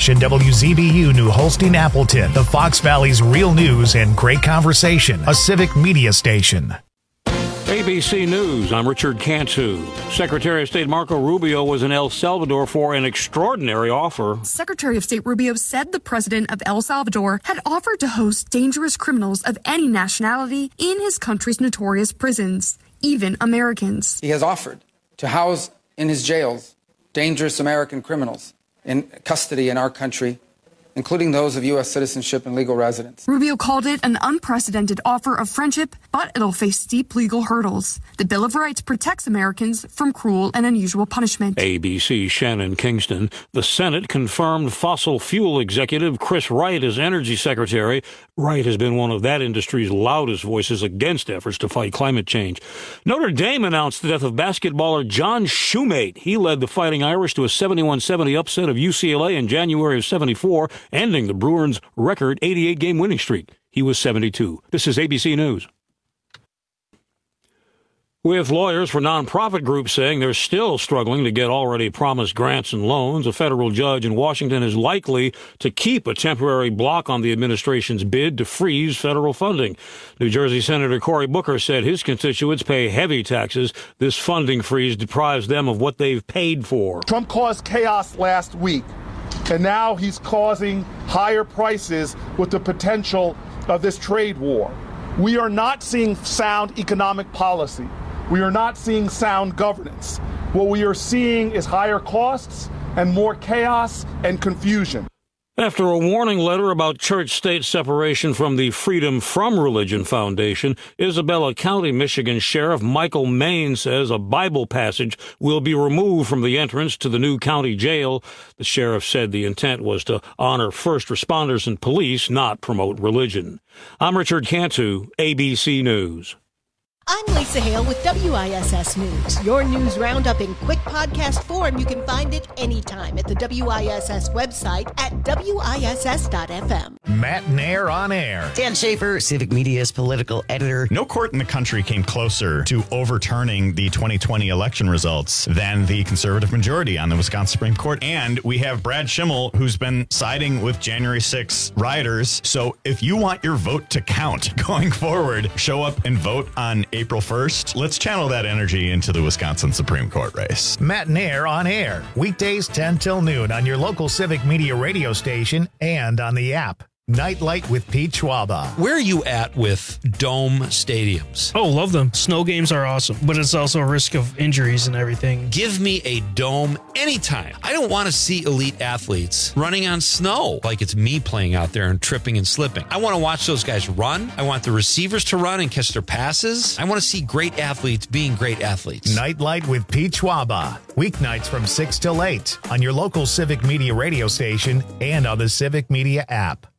Station WZBU New Holstein Appleton, the Fox Valley's real news and great conversation, a civic media station. ABC News, I'm Richard Cantu. Secretary of State Marco Rubio was in El Salvador for an extraordinary offer. Secretary of State Rubio said the president of El Salvador had offered to host dangerous criminals of any nationality in his country's notorious prisons, even Americans. He has offered to house in his jails dangerous American criminals in custody in our country, including those of U.S. citizenship and legal residence. Rubio called it an unprecedented offer of friendship, but it'll face steep legal hurdles. The Bill of Rights protects Americans from cruel and unusual punishment. ABC Shannon Kingston. The Senate confirmed fossil fuel executive Chris Wright as Energy Secretary. Wright has been one of that industry's loudest voices against efforts to fight climate change. Notre Dame announced the death of basketballer John Shoemate. He led the Fighting Irish to a 71-70 upset of UCLA in January of '74. Ending the Bruins' record 88-game winning streak. He was 72. This is ABC News. With lawyers for nonprofit groups saying they're still struggling to get already promised grants and loans, a federal judge in Washington is likely to keep a temporary block on the administration's bid to freeze federal funding. New Jersey Senator Cory Booker said his constituents pay heavy taxes. This funding freeze deprives them of what they've paid for. Trump caused chaos last week, and now he's causing higher prices with the potential of this trade war. We are not seeing sound economic policy. We are not seeing sound governance. What we are seeing is higher costs and more chaos and confusion. After a warning letter about church-state separation from the Freedom From Religion Foundation, Isabella County, Michigan Sheriff Michael Main says a Bible passage will be removed from the entrance to the new county jail. The sheriff said the intent was to honor first responders and police, not promote religion. I'm Richard Cantu, ABC News. I'm Lisa Hale with WISS News. Your news roundup in quick podcast form. You can find it anytime at the WISS website at WISS.FM. Matt Nair on air. Dan Schaefer, Civic Media's political editor. No court in the country came closer to overturning the 2020 election results than the conservative majority on the Wisconsin Supreme Court. And we have Brad Schimmel, who's been siding with January 6 rioters. So if you want your vote to count going forward, show up and vote on April 1st. Let's channel that energy into the Wisconsin Supreme Court race. Matt Nair on air. Weekdays 10 till noon on your local Civic Media radio station and on the app. Nightlight with Pete Schwaba. Where are you at with dome stadiums? Oh, love them. Snow games are awesome, but it's also a risk of injuries and everything. Give me a dome anytime. I don't want to see elite athletes running on snow like it's me playing out there and tripping and slipping. I want to watch those guys run. I want the receivers to run and catch their passes. I want to see great athletes being great athletes. Nightlight with Pete Schwaba. Weeknights from 6 till 8 on your local Civic Media radio station and on the Civic Media app.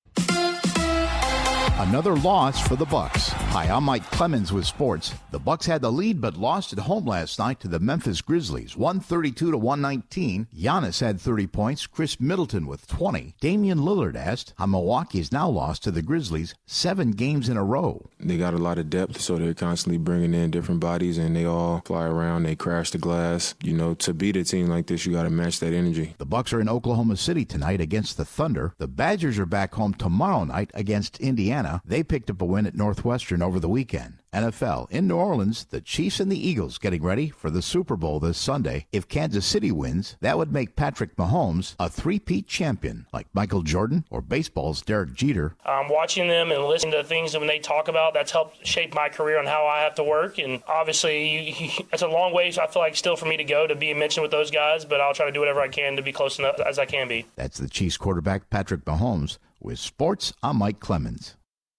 Another loss for the Bucks. Hi, I'm Mike Clemens with sports. The Bucks had the lead but lost at home last night to the Memphis Grizzlies, 132-119. Giannis had 30 points, Chris Middleton with 20. Damian Lillard asked how Milwaukee's now lost to the Grizzlies 7 games in a row. They got a lot of depth, so they're constantly bringing in different bodies, and they all fly around, they crash the glass. You know, to beat a team like this, you got to match that energy. The Bucks are in Oklahoma City tonight against the Thunder. The Badgers are back home tomorrow night against Indiana. They picked up a win at Northwestern over the weekend. NFL, in New Orleans, the Chiefs and the Eagles getting ready for the Super Bowl this Sunday. If Kansas City wins, that would make Patrick Mahomes a three-peat champion, like Michael Jordan or baseball's Derek Jeter. Watching them and listening to things that when they talk about, that's helped shape my career on how I have to work. And obviously, it's a long way, so I feel like still for me to go to be mentioned with those guys, but I'll try to do whatever I can to be close enough as I can be. That's the Chiefs quarterback, Patrick Mahomes. With sports, I'm Mike Clemens.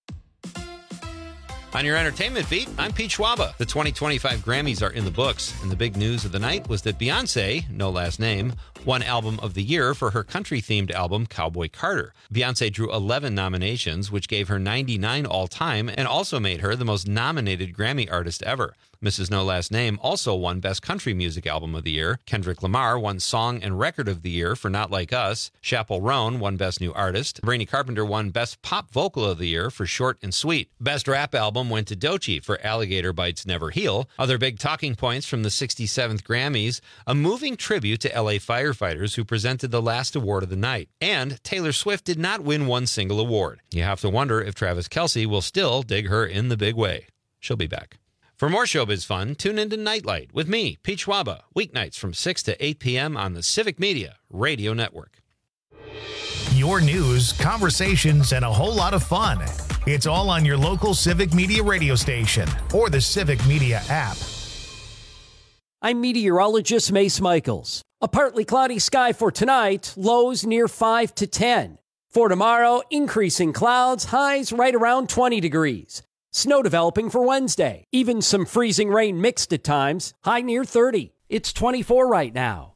On your entertainment beat, I'm Pete Schwaba. The 2025 Grammys are in the books, and the big news of the night was that Beyonce, no last name, won Album of the Year for her country-themed album, Cowboy Carter. Beyonce drew 11 nominations, which gave her 99 all-time, and also made her the most nominated Grammy artist ever. Mrs. No Last Name also won Best Country Music Album of the Year. Kendrick Lamar won Song and Record of the Year for Not Like Us. Chappell Roan won Best New Artist. Brainy Carpenter won Best Pop Vocal of the Year for Short and Sweet. Best Rap Album went to Doechii for Alligator Bites Never Heal. Other big talking points from the 67th Grammys, a moving tribute to LA Fire firefighters who presented the last award of the night. And Taylor Swift did not win one single award. You have to wonder if Travis Kelce will still dig her in the big way. She'll be back. For more showbiz fun, tune into Nightlight with me, Pete Schwaba, weeknights from 6 to 8 p.m. on the Civic Media Radio Network. Your news, conversations, and a whole lot of fun. It's all on your local Civic Media radio station or the Civic Media app. I'm meteorologist Mace Michaels. A partly cloudy sky for tonight, lows near 5 to 10. For tomorrow, increasing clouds, highs right around 20 degrees. Snow developing for Wednesday. Even some freezing rain mixed at times, high near 30. It's 24 right now.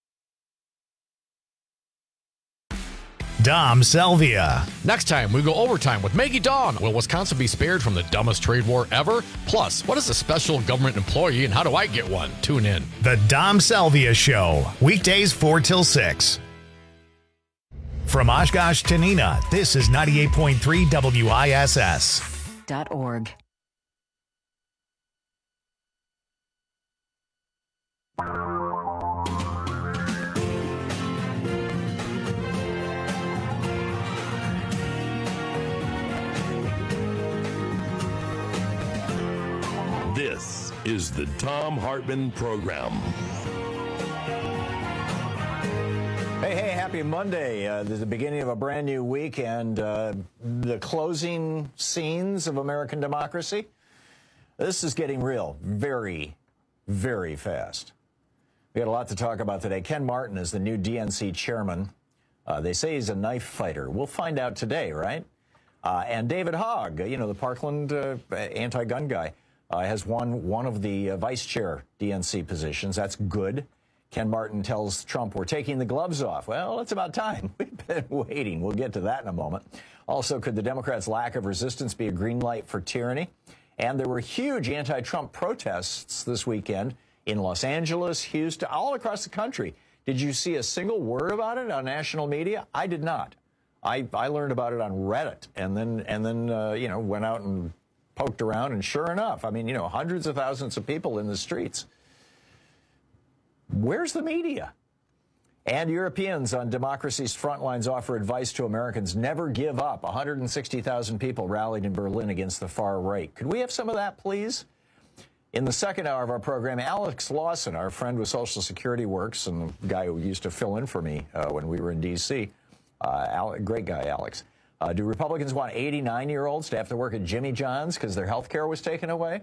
Dom Selvia. Next time, we go overtime with Maggie Dawn. Will Wisconsin be spared from the dumbest trade war ever? Plus, what is a special government employee and how do I get one? Tune in. The Dom Selvia Show. Weekdays 4 till 6. From Oshkosh to Neenah, this is 98.3 WISS.org. This is the Thom Hartmann Program. Hey, happy Monday. This is the beginning of a brand new week and the closing scenes of American democracy. This is getting real very, very fast. We got a lot to talk about today. Ken Martin is the new DNC chairman. They say he's a knife fighter. We'll find out today, right? And David Hogg, the Parkland anti-gun guy, has won one of the vice chair DNC positions. That's good. Ken Martin tells Trump, we're taking the gloves off. Well, it's about time. We've been waiting. We'll get to that in a moment. Also, could the Democrats' lack of resistance be a green light for tyranny? And there were huge anti-Trump protests this weekend in Los Angeles, Houston, all across the country. Did you see a single word about it on national media? I did not. I learned about it on Reddit and then went out and poked around, and sure enough, hundreds of thousands of people in the streets. Where's the media? And Europeans on democracy's front lines offer advice to Americans. Never give up. 160,000 people rallied in Berlin against the far right. Could we have some of that, please? In the second hour of our program, Alex Lawson, our friend with Social Security Works and the guy who used to fill in for me when we were in D.C., great guy, Alex. Do Republicans want 89-year-olds to have to work at Jimmy John's because their health care was taken away?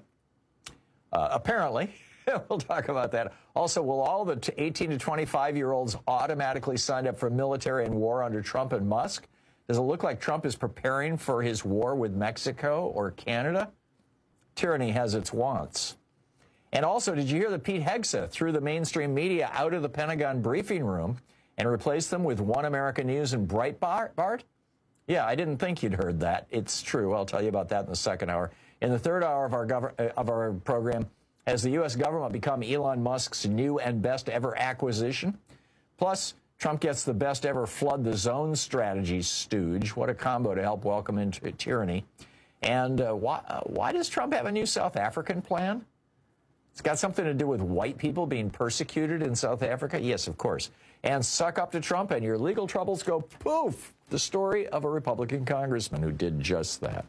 Apparently. We'll talk about that. Also, will all the 18 to 25-year-olds automatically sign up for military and war under Trump and Musk? Does it look like Trump is preparing for his war with Mexico or Canada? Tyranny has its wants. And also, did you hear that Pete Hegseth threw the mainstream media out of the Pentagon briefing room and replaced them with One American News and Breitbart? Yeah, I didn't think you'd heard that. It's true. I'll tell you about that in the second hour. In the third hour of our program, has the U.S. government become Elon Musk's new and best ever acquisition? Plus, Trump gets the best ever flood the zone strategy stooge. What a combo to help welcome into tyranny. And why does Trump have a new South African plan? It's got something to do with white people being persecuted in South Africa? Yes, of course. And suck up to Trump and your legal troubles go poof. The story of a Republican congressman who did just that.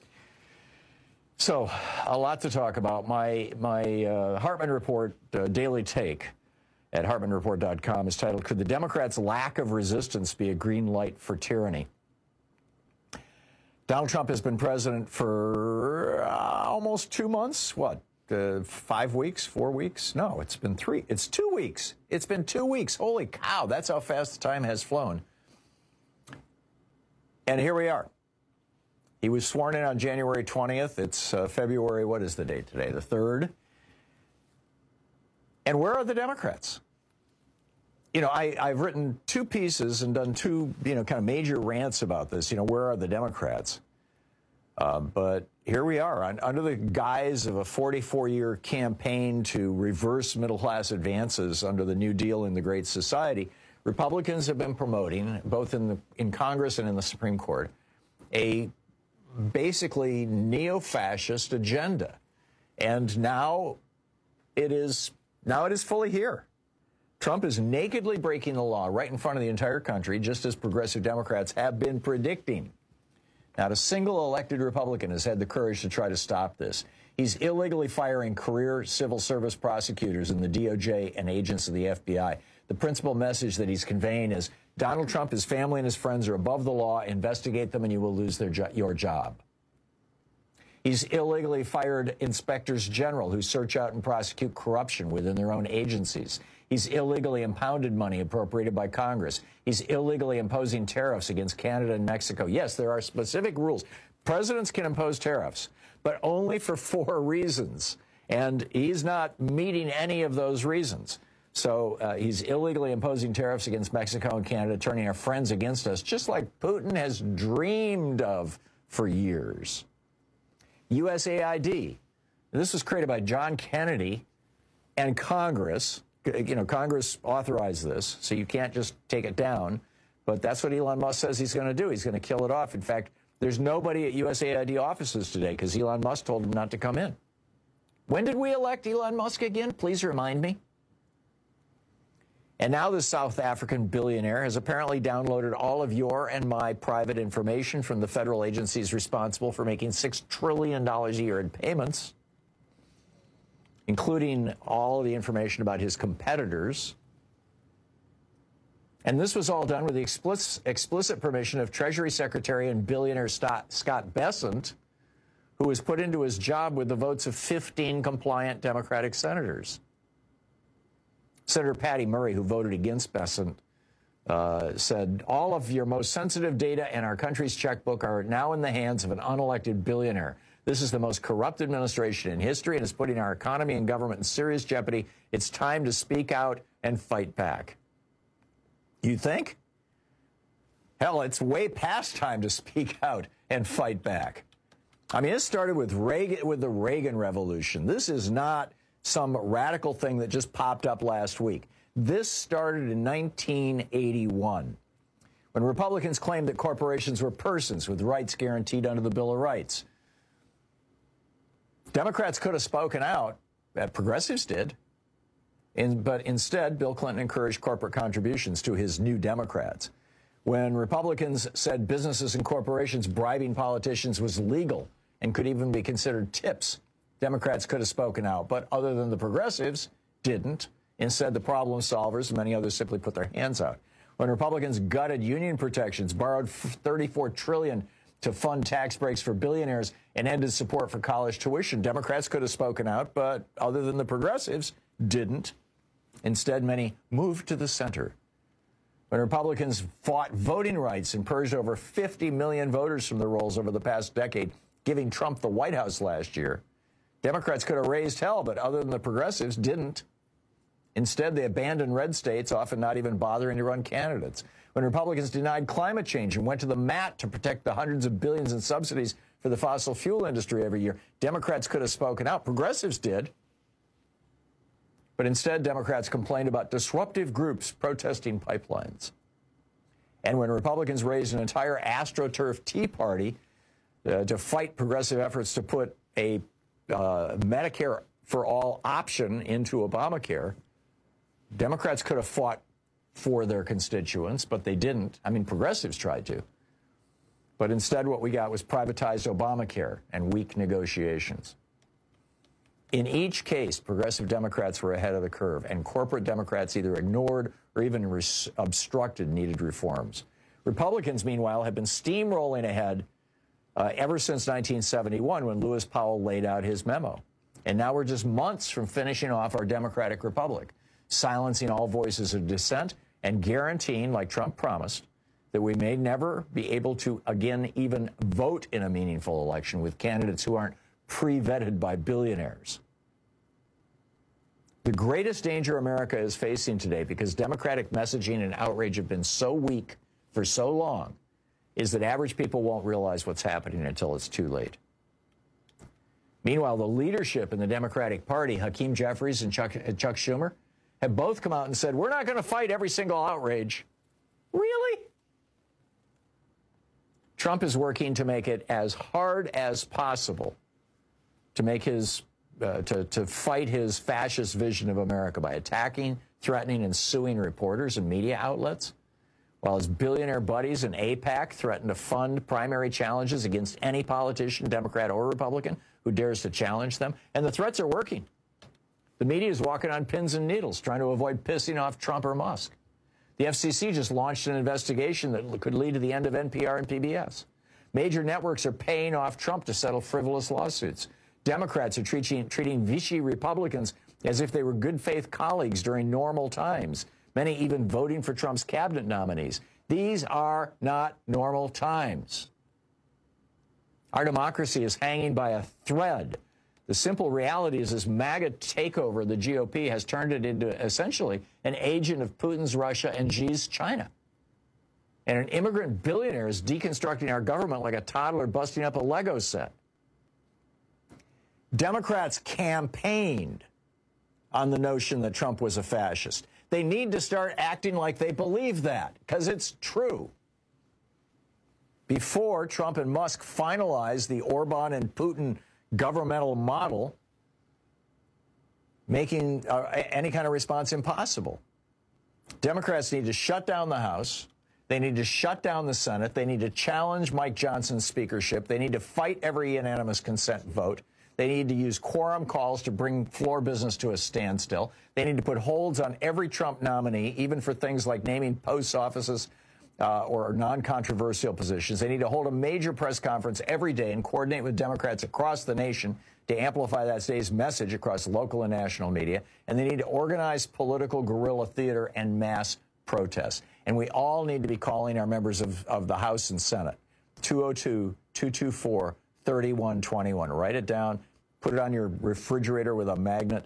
So, a lot to talk about. My Hartmann Report daily take at hartmannreport.com is titled, Could the Democrats' Lack of Resistance Be a Green Light for Tyranny? Donald Trump has been president for almost 2 months. What, 5 weeks, 4 weeks? No, it's been 3. It's 2 weeks. It's been 2 weeks. Holy cow, that's how fast the time has flown. And here we are. He was sworn in on January 20th. It's February, what is the date today? The 3rd. And where are the Democrats? I've written 2 pieces and done 2, kind of major rants about this. Where are the Democrats? But here we are, under the guise of a 44-year campaign to reverse middle-class advances under the New Deal in the Great Society. Republicans have been promoting, both in Congress and in the Supreme Court, a basically neo-fascist agenda. And now it is fully here. Trump is nakedly breaking the law right in front of the entire country, just as progressive Democrats have been predicting. Not a single elected Republican has had the courage to try to stop this. He's illegally firing career civil service prosecutors in the DOJ and agents of the FBI. The principal message that he's conveying is Donald Trump, his family, and his friends are above the law. Investigate them and you will lose your job. He's illegally fired inspectors general who search out and prosecute corruption within their own agencies. He's illegally impounded money appropriated by Congress. He's illegally imposing tariffs against Canada and Mexico. Yes, there are specific rules. Presidents can impose tariffs, but only for 4 reasons. And he's not meeting any of those reasons. So he's illegally imposing tariffs against Mexico and Canada, turning our friends against us, just like Putin has dreamed of for years. USAID. This was created by John Kennedy and Congress. You know, Congress authorized this, so you can't just take it down. But that's what Elon Musk says he's going to do. He's going to kill it off. In fact, there's nobody at USAID offices today because Elon Musk told him not to come in. When did we elect Elon Musk again? Please remind me. And now this South African billionaire has apparently downloaded all of your and my private information from the federal agencies responsible for making $6 trillion a year in payments, including all of the information about his competitors. And this was all done with the explicit permission of Treasury Secretary and billionaire Scott Bessent, who was put into his job with the votes of 15 compliant Democratic senators. Senator Patty Murray, who voted against Bessent, said, all of your most sensitive data and our country's checkbook are now in the hands of an unelected billionaire. This is the most corrupt administration in history and is putting our economy and government in serious jeopardy. It's time to speak out and fight back. You think? Hell, it's way past time to speak out and fight back. I mean, it started with Reagan, with the Reagan Revolution. This is not some radical thing that just popped up last week. This started in 1981, when Republicans claimed that corporations were persons with rights guaranteed under the Bill of Rights. Democrats could have spoken out, progressives did, but instead, Bill Clinton encouraged corporate contributions to his New Democrats. When Republicans said businesses and corporations bribing politicians was legal and could even be considered tips, Democrats could have spoken out, but other than the progressives, didn't. Instead, the problem solvers and many others simply put their hands out. When Republicans gutted union protections, borrowed $34 trillion to fund tax breaks for billionaires, and ended support for college tuition, Democrats could have spoken out, but other than the progressives, didn't. Instead, many moved to the center. When Republicans fought voting rights and purged over 50 million voters from the rolls over the past decade, giving Trump the White House last year, Democrats could have raised hell, but other than the progressives, didn't. Instead, they abandoned red states, often not even bothering to run candidates. When Republicans denied climate change and went to the mat to protect the hundreds of billions in subsidies for the fossil fuel industry every year, Democrats could have spoken out. Progressives did. But instead, Democrats complained about disruptive groups protesting pipelines. And when Republicans raised an entire AstroTurf Tea Party to fight progressive efforts to put a Medicare for all option into Obamacare, Democrats could have fought for their constituents, but they didn't. I mean, progressives tried to. But instead, what we got was privatized Obamacare and weak negotiations. In each case, progressive Democrats were ahead of the curve, and corporate Democrats either ignored or even obstructed needed reforms. Republicans, meanwhile, have been steamrolling ahead ever since 1971, when Lewis Powell laid out his memo. And now we're just months from finishing off our democratic republic, silencing all voices of dissent and guaranteeing, like Trump promised, that we may never be able to again even vote in a meaningful election with candidates who aren't pre-vetted by billionaires. The greatest danger America is facing today, because Democratic messaging and outrage have been so weak for so long, is that average people won't realize what's happening until it's too late. Meanwhile, the leadership in the Democratic Party, Hakeem Jeffries and Chuck Schumer, have both come out and said, we're not going to fight every single outrage. Really? Trump is working to make it as hard as possible to make his to fight his fascist vision of America by attacking threatening and suing reporters and media outlets, while his billionaire buddies in AIPAC threaten to fund primary challenges against any politician, Democrat or Republican, who dares to challenge them. And the threats are working. The media is walking on pins and needles, trying to avoid pissing off Trump or Musk. The FCC just launched an investigation that could lead to the end of NPR and PBS. Major networks are paying off Trump to settle frivolous lawsuits. Democrats are treating Vichy Republicans as if they were good faith colleagues during normal times, many even voting for Trump's cabinet nominees. These are not normal times. Our democracy is hanging by a thread. The simple reality is this MAGA takeover of the GOP has turned it into essentially an agent of Putin's Russia and Xi's China. And an immigrant billionaire is deconstructing our government like a toddler busting up a Lego set. Democrats campaigned on the notion that Trump was a fascist. They need to start acting like they believe that, because it's true. Before Trump and Musk finalized the Orban and Putin governmental model, making any kind of response impossible. Democrats need to shut down the House. They need to shut down the Senate. They need to challenge Mike Johnson's speakership. They need to fight every unanimous consent vote. They need to use quorum calls to bring floor business to a standstill. They need to put holds on every Trump nominee, even for things like naming post offices or non-controversial positions. They need to hold a major press conference every day and coordinate with Democrats across the nation to amplify that day's message across local and national media. And they need to organize political guerrilla theater and mass protests. And we all need to be calling our members of the House and Senate. 202-224-3121. Write it down. Put it on your refrigerator with a magnet.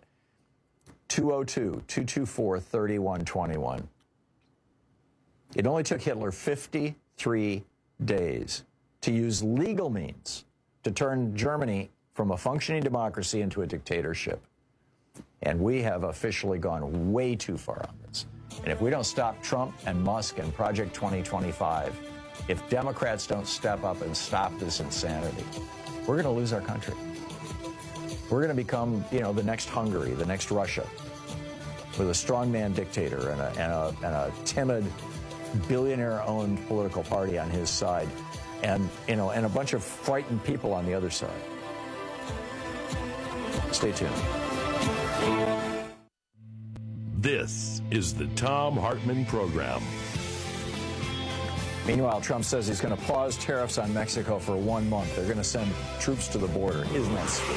202-224-3121. It only took Hitler 53 days to use legal means to turn Germany from a functioning democracy into a dictatorship. And we have officially gone way too far on this. And if we don't stop Trump and Musk and Project 2025, if Democrats don't step up and stop this insanity, we're going to lose our country. We're going to become, the next Hungary, the next Russia, with a strongman dictator and a timid, billionaire-owned political party on his side, and a bunch of frightened people on the other side. Stay tuned. This is the Thom Hartmann Program. Meanwhile, Trump says he's going to pause tariffs on Mexico for 1 month. They're going to send troops to the border. Isn't that sweet?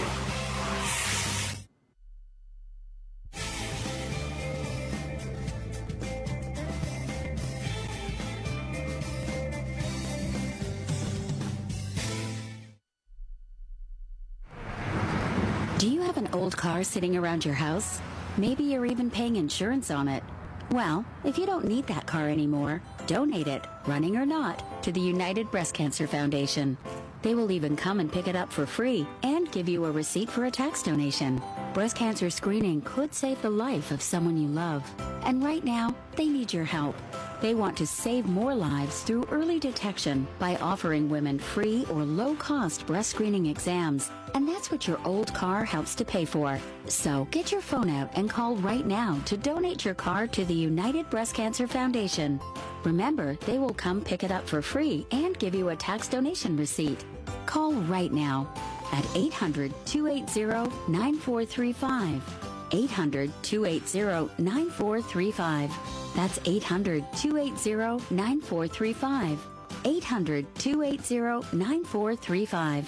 Do you have an old car sitting around your house? Maybe you're even paying insurance on it. Well, if you don't need that car anymore, donate it, running or not, to the United Breast Cancer Foundation. They will even come and pick it up for free and give you a receipt for a tax donation. Breast cancer screening could save the life of someone you love. And right now, they need your help. They want to save more lives through early detection by offering women free or low-cost breast screening exams. And that's what your old car helps to pay for. So get your phone out and call right now to donate your car to the United Breast Cancer Foundation. Remember, they will come pick it up for free and give you a tax donation receipt. Call right now at 800-280-9435. 800-280-9435. That's 800-280-9435. 800-280-9435.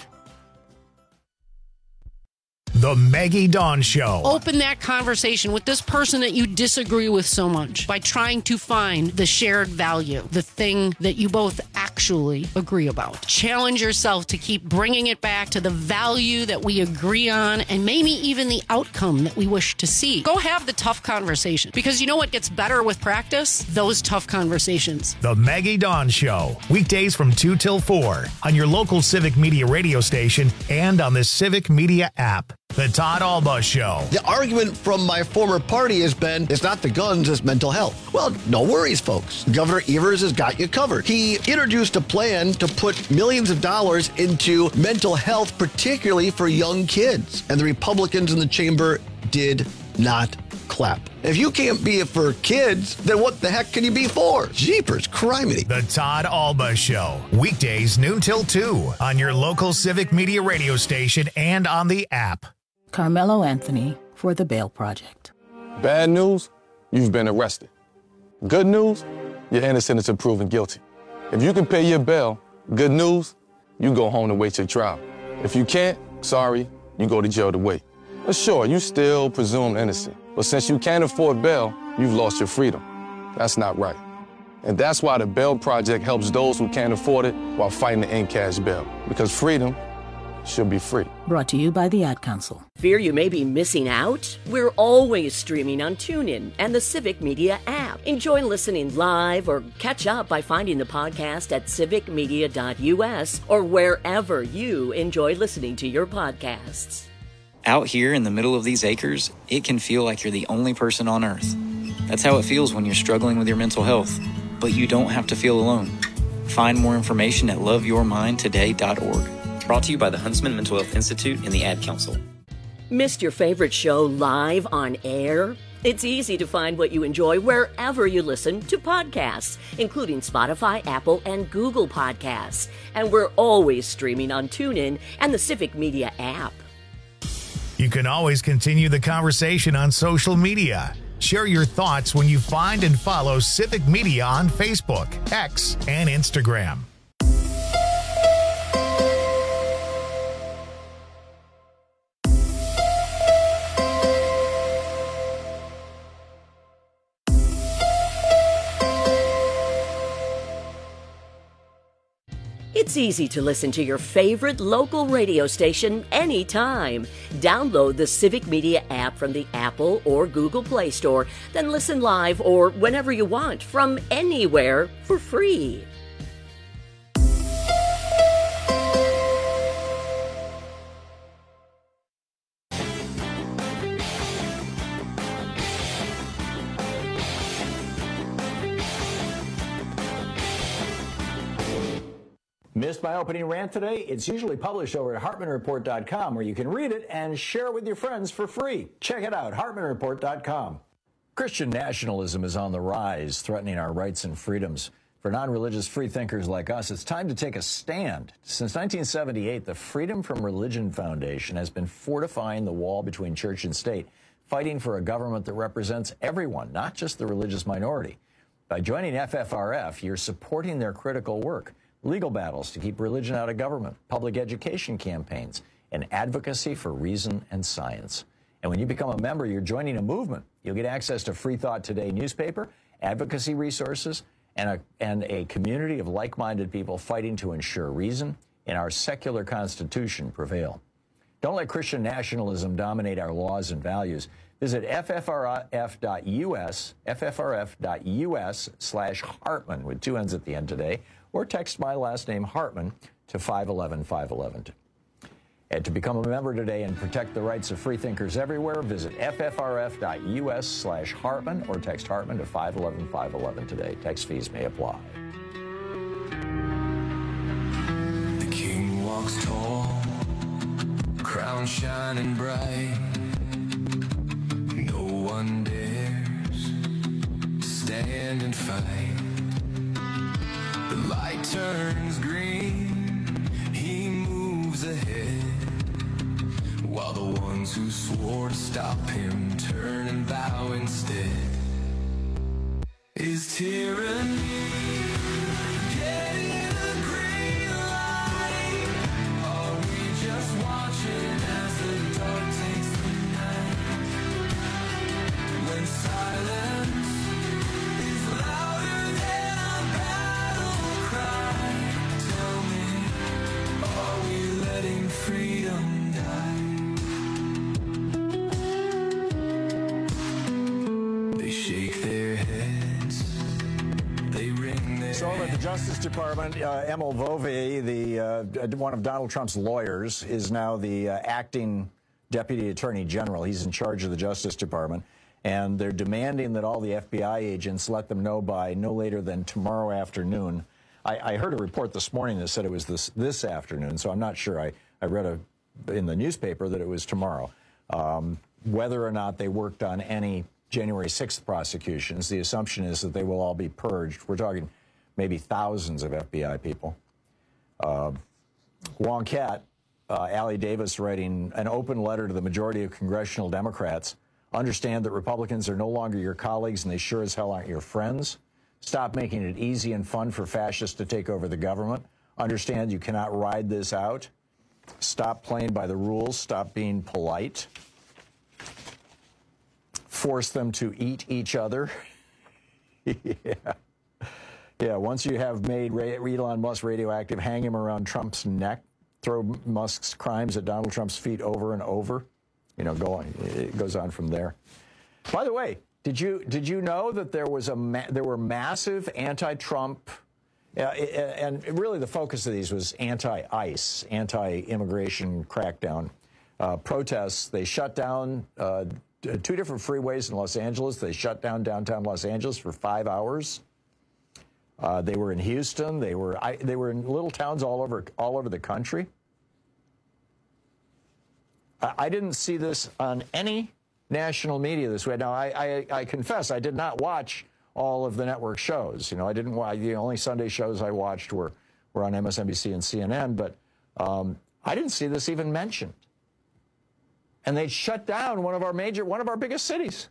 The Maggie Dawn Show. Open that conversation with this person that you disagree with so much by trying to find the shared value, the thing that you both actually agree about. Challenge yourself to keep bringing it back to the value that we agree on and maybe even the outcome that we wish to see. Go have the tough conversation, because you know what gets better with practice? Those tough conversations. The Maggie Dawn Show. Weekdays from 2 till 4 on your local Civic Media radio station and on the Civic Media app. The Todd Alba Show. The argument from my former party has been, it's not the guns, it's mental health. Well, no worries, folks. Governor Evers has got you covered. He introduced a plan to put millions of dollars into mental health, particularly for young kids. And the Republicans in the chamber did not clap. If you can't be it for kids, then what the heck can you be for? Jeepers criminy. The Todd Alba Show. Weekdays noon till 2 on your local Civic Media radio station and on the app. Carmelo Anthony for the Bail Project. Bad news, you've been arrested. Good news, you're innocent until proven guilty. If you can pay your bail, good news, you go home to wait your trial. If you can't, sorry, you go to jail to wait. But sure, you still presumed innocent. But since you can't afford bail, you've lost your freedom. That's not right. And that's why the Bail Project helps those who can't afford it while fighting to end cash bail. Because freedom should be free. Brought to you by the Ad Council. Fear you may be missing out? We're always streaming on TuneIn and the Civic Media app. Enjoy listening live or catch up by finding the podcast at civicmedia.us or wherever you enjoy listening to your podcasts. Out here in the middle of these acres, it can feel like you're the only person on Earth. That's how it feels when you're struggling with your mental health. But you don't have to feel alone. Find more information at loveyourmindtoday.org. Brought to you by the Huntsman Mental Health Institute and the Ad Council. Missed your favorite show live on air? It's easy to find what you enjoy wherever you listen to podcasts, including Spotify, Apple, and Google Podcasts. And we're always streaming on TuneIn and the Civic Media app. You can always continue the conversation on social media. Share your thoughts when you find and follow Civic Media on Facebook, X, and Instagram. It's easy to listen to your favorite local radio station anytime. Download the Civic Media app from the Apple or Google Play Store, then listen live or whenever you want from anywhere for free. Missed my opening rant today? It's usually published over at HartmanReport.com, where you can read it and share it with your friends for free. Check it out, HartmanReport.com. Christian nationalism is on the rise, threatening our rights and freedoms. For non-religious freethinkers like us, it's time to take a stand. Since 1978, the Freedom from Religion Foundation has been fortifying the wall between church and state, fighting for a government that represents everyone, not just the religious minority. By joining FFRF, you're supporting their critical work. Legal battles to keep religion out of government, public education campaigns, and advocacy for reason and science. And when you become a member, you're joining a movement. You'll get access to Free Thought Today newspaper, advocacy resources, and a community of like-minded people fighting to ensure reason and our secular Constitution prevail. Don't let Christian nationalism dominate our laws and values. Visit ffrf.us/Hartman with 2 N's at the end today, or text my last name, Hartman, to 511-511. And to become a member today and protect the rights of freethinkers everywhere, visit ffrf.us/Hartman or text Hartman to 511-511 today. Text fees may apply. The king walks tall, crown shining bright. No one dares stand and fight. The light turns green, he moves ahead, while the ones who swore to stop him turn and bow instead. Is tyranny getting a green light? Are we just watching as the dark takes the night? When silence is louder than a battle cry, tell me, are we letting freedom die? They shake their heads, they ring their So at the Justice Department, Emil Vovey, one of Donald Trump's lawyers, is now the acting Deputy Attorney General. He's in charge of the Justice Department. And they're demanding that all the FBI agents let them know by no later than tomorrow afternoon. I heard a report this morning that said it was this afternoon, so I'm not sure. I read in the newspaper that it was tomorrow. Whether or not they worked on any January 6th prosecutions. The assumption is that they will all be purged. We're talking maybe thousands of FBI people. Wonkette, Allie Davis writing an open letter to the majority of congressional Democrats. Understand that Republicans are no longer your colleagues and they sure as hell aren't your friends. Stop making it easy and fun for fascists to take over the government. Understand you cannot ride this out. Stop playing by the rules. Stop being polite. Force them to eat each other. Yeah, once you have made Elon Musk radioactive, hang him around Trump's neck, throw Musk's crimes at Donald Trump's feet over and over. You know, go on. It goes on from there. By the way, did you know that there were massive anti-Trump, and really the focus of these was anti-ICE, anti-immigration crackdown protests. They shut down 2 different freeways in Los Angeles. They shut down downtown Los Angeles for 5 hours. They were in Houston. They were in little towns all over the country. I didn't see this on any national media this way. Now, I confess I did not watch all of the network shows. You know, I didn't watch. The only Sunday shows I watched were on MSNBC and CNN. But I didn't see this even mentioned. And they shut down one of our biggest cities.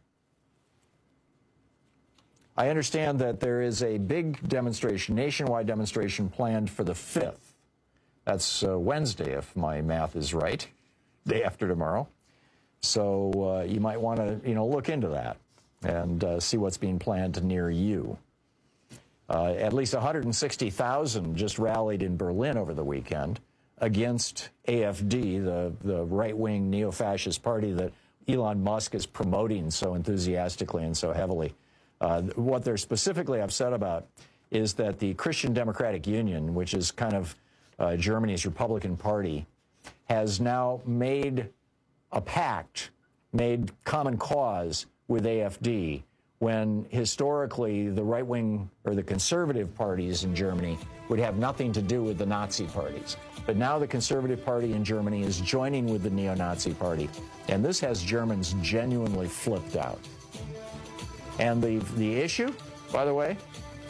I understand that there is a big demonstration, nationwide demonstration planned for the 5th. That's Wednesday, if my math is right, day after tomorrow. So you might want to, look into that and see what's being planned near you. At least 160,000 just rallied in Berlin over the weekend against AfD, the right-wing neo-fascist party that Elon Musk is promoting so enthusiastically and so heavily. What they're specifically upset about is that the Christian Democratic Union, which is kind of Germany's Republican Party, has now made a pact, made common cause with AfD, when historically the right-wing or the conservative parties in Germany would have nothing to do with the Nazi parties. But now the Conservative Party in Germany is joining with the neo-Nazi party. And this has Germans genuinely flipped out. And the issue, by the way,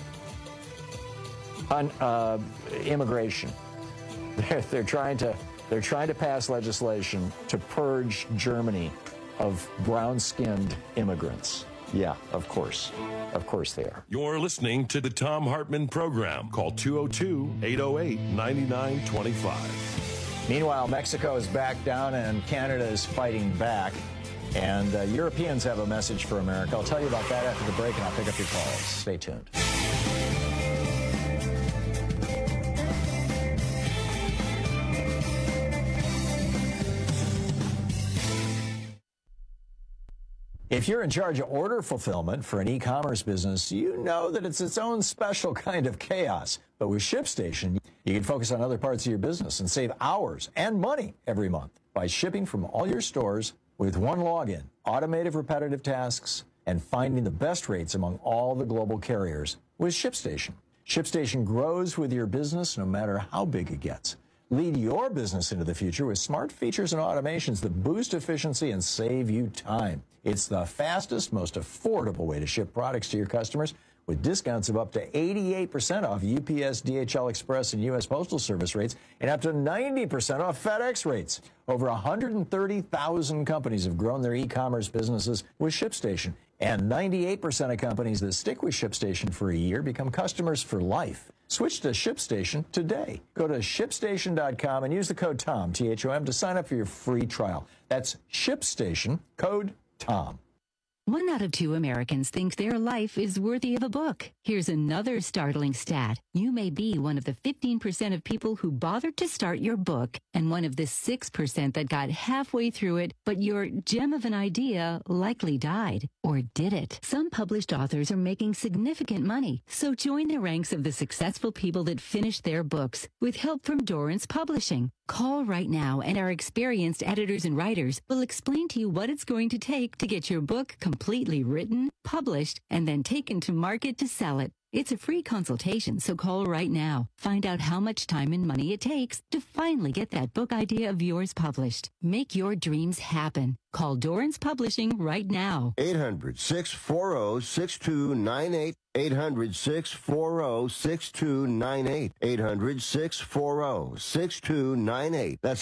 on immigration. They're trying to pass legislation to purge Germany of brown-skinned immigrants. Yeah, of course. Of course they are. You're listening to the Thom Hartmann Program. Call 202-808-9925. Meanwhile, Mexico is back down and Canada is fighting back. And Europeans have a message for America. I'll tell you about that after the break, and I'll pick up your calls. Stay tuned. If you're in charge of order fulfillment for an e-commerce business, you know that it's its own special kind of chaos. But with ShipStation, you can focus on other parts of your business and save hours and money every month by shipping from all your stores with one login, automated repetitive tasks, and finding the best rates among all the global carriers with ShipStation. ShipStation grows with your business no matter how big it gets. Lead your business into the future with smart features and automations that boost efficiency and save you time. It's the fastest, most affordable way to ship products to your customers with discounts of up to 88% off UPS, DHL Express, and U.S. Postal Service rates and up to 90% off FedEx rates. Over 130,000 companies have grown their e-commerce businesses with ShipStation. And 98% of companies that stick with ShipStation for a year become customers for life. Switch to ShipStation today. Go to ShipStation.com and use the code TOM, T-H-O-M, to sign up for your free trial. That's ShipStation, code TOM. 1 out of 2 Americans think their life is worthy of a book. Here's another startling stat. You may be one of the 15% of people who bothered to start your book and one of the 6% that got halfway through it, but your gem of an idea likely died. Or did it? Some published authors are making significant money, so join the ranks of the successful people that finished their books with help from Dorrance Publishing. Call right now and our experienced editors and writers will explain to you what it's going to take to get your book completed completely written, published, and then taken to market to sell it. It's a free consultation, so call right now. Find out how much time and money it takes to finally get that book idea of yours published. Make your dreams happen. Call Dorrance Publishing right now. 800-640-6298. 800-640-6298. 800-640-6298. That's